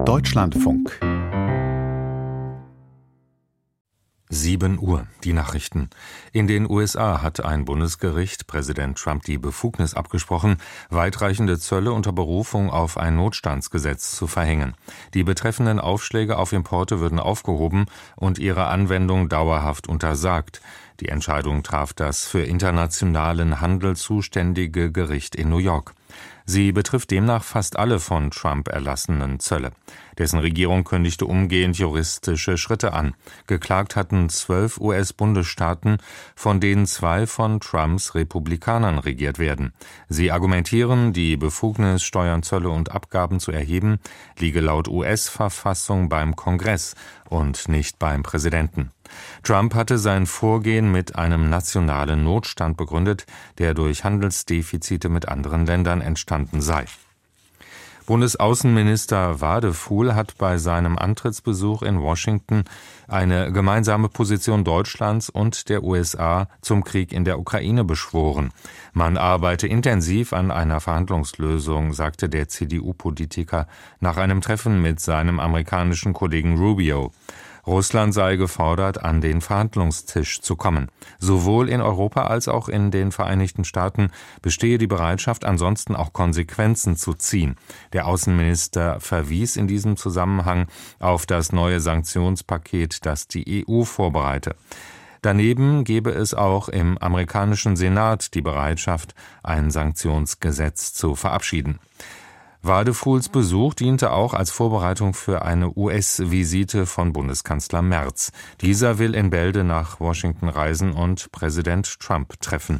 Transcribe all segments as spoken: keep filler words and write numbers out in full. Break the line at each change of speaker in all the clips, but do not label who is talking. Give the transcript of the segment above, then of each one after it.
Deutschlandfunk.
sieben Uhr, die Nachrichten. In den U S A hat ein Bundesgericht Präsident Trump die Befugnis abgesprochen, weitreichende Zölle unter Berufung auf ein Notstandsgesetz zu verhängen. Die betreffenden Aufschläge auf Importe würden aufgehoben und ihre Anwendung dauerhaft untersagt. Die Entscheidung traf das für internationalen Handel zuständige Gericht in New York. Sie betrifft demnach fast alle von Trump erlassenen Zölle. Dessen Regierung kündigte umgehend juristische Schritte an. Geklagt hatten zwölf U S-Bundesstaaten, von denen zwei von Trumps Republikanern regiert werden. Sie argumentieren, die Befugnis, Steuern, Zölle und Abgaben zu erheben, liege laut U S-Verfassung beim Kongress und nicht beim Präsidenten. Trump hatte sein Vorgehen mit einem nationalen Notstand begründet, der durch Handelsdefizite mit anderen Ländern entstanden sei. Bundesaußenminister Wadefuhl hat bei seinem Antrittsbesuch in Washington eine gemeinsame Position Deutschlands und der U S A zum Krieg in der Ukraine beschworen. Man arbeite intensiv an einer Verhandlungslösung, sagte der C D U-Politiker nach einem Treffen mit seinem amerikanischen Kollegen Rubio. Russland sei gefordert, an den Verhandlungstisch zu kommen. Sowohl in Europa als auch in den Vereinigten Staaten bestehe die Bereitschaft, ansonsten auch Konsequenzen zu ziehen. Der Außenminister verwies in diesem Zusammenhang auf das neue Sanktionspaket, das die E U vorbereite. Daneben gebe es auch im amerikanischen Senat die Bereitschaft, ein Sanktionsgesetz zu verabschieden. Wadefuhls Besuch diente auch als Vorbereitung für eine U S-Visite von Bundeskanzler Merz. Dieser will in Bälde nach Washington reisen und Präsident Trump treffen.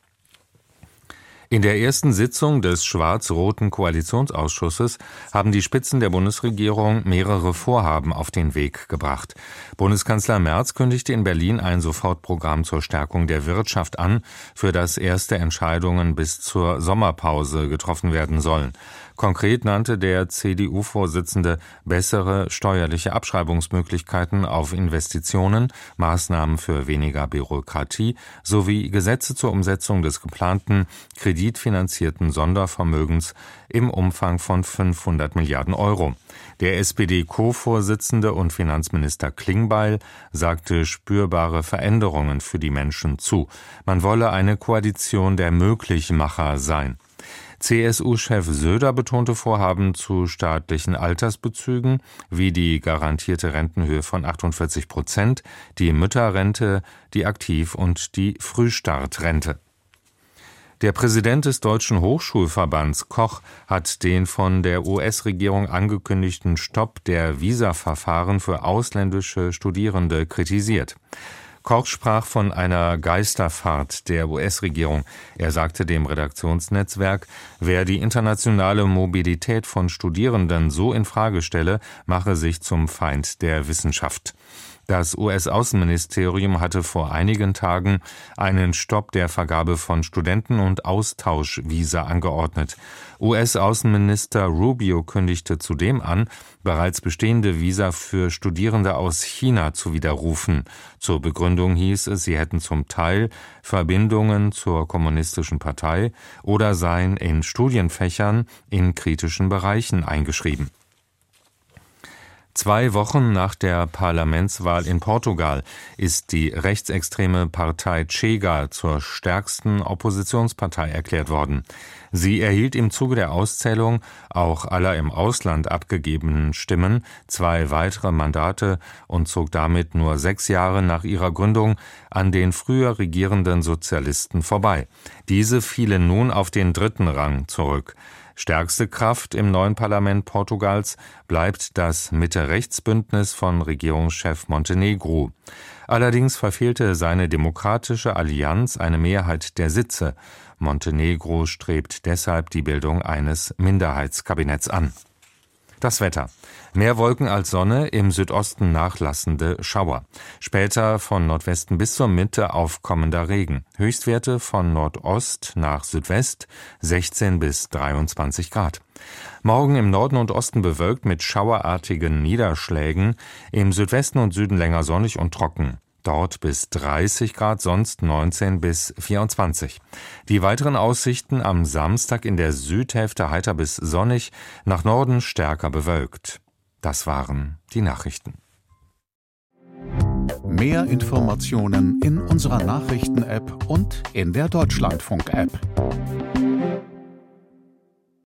In der ersten Sitzung des schwarz-roten Koalitionsausschusses haben die Spitzen der Bundesregierung mehrere Vorhaben auf den Weg gebracht. Bundeskanzler Merz kündigte in Berlin ein Sofortprogramm zur Stärkung der Wirtschaft an, für das erste Entscheidungen bis zur Sommerpause getroffen werden sollen. Konkret nannte der C D U-Vorsitzende bessere steuerliche Abschreibungsmöglichkeiten auf Investitionen, Maßnahmen für weniger Bürokratie sowie Gesetze zur Umsetzung des geplanten kreditfinanzierten Sondervermögens im Umfang von fünfhundert Milliarden Euro. Der S P D-Co-Vorsitzende und Finanzminister Klingbeil sagte spürbare Veränderungen für die Menschen zu. Man wolle eine Koalition der Möglichmacher sein. C S U-Chef Söder betonte Vorhaben zu staatlichen Altersbezügen, wie die garantierte Rentenhöhe von achtundvierzig Prozent, die Mütterrente, die Aktiv- und die Frühstartrente. Der Präsident des Deutschen Hochschulverbands Koch hat den von der U S-Regierung angekündigten Stopp der Visaverfahren für ausländische Studierende kritisiert. Koch sprach von einer Geisterfahrt der U S-Regierung. Er sagte dem Redaktionsnetzwerk, wer die internationale Mobilität von Studierenden so in Frage stelle, mache sich zum Feind der Wissenschaft. Das U S-Außenministerium hatte vor einigen Tagen einen Stopp der Vergabe von Studenten- und Austauschvisa angeordnet. U S-Außenminister Rubio kündigte zudem an, bereits bestehende Visa für Studierende aus China zu widerrufen. Zur Begründung hieß es, sie hätten zum Teil Verbindungen zur Kommunistischen Partei oder seien in Studienfächern in kritischen Bereichen eingeschrieben. Zwei Wochen nach der Parlamentswahl in Portugal ist die rechtsextreme Partei Chega zur stärksten Oppositionspartei erklärt worden. Sie erhielt im Zuge der Auszählung auch aller im Ausland abgegebenen Stimmen zwei weitere Mandate und zog damit nur sechs Jahre nach ihrer Gründung an den früher regierenden Sozialisten vorbei. Diese fielen nun auf den dritten Rang zurück. Stärkste Kraft im neuen Parlament Portugals bleibt das Mitte-Rechts-Bündnis von Regierungschef Montenegro. Allerdings verfehlte seine Demokratische Allianz eine Mehrheit der Sitze. Montenegro strebt deshalb die Bildung eines Minderheitskabinetts an. Das Wetter. Mehr Wolken als Sonne, im Südosten nachlassende Schauer. Später von Nordwesten bis zur Mitte aufkommender Regen. Höchstwerte von Nordost nach Südwest sechzehn bis dreiundzwanzig Grad. Morgen im Norden und Osten bewölkt mit schauerartigen Niederschlägen, im Südwesten und Süden länger sonnig und trocken. Dort bis dreißig Grad, sonst neunzehn bis vierundzwanzig. Die weiteren Aussichten am Samstag in der Südhälfte heiter bis sonnig, nach Norden stärker bewölkt. Das waren die Nachrichten.
Mehr Informationen in unserer Nachrichten-App und in der Deutschlandfunk-App.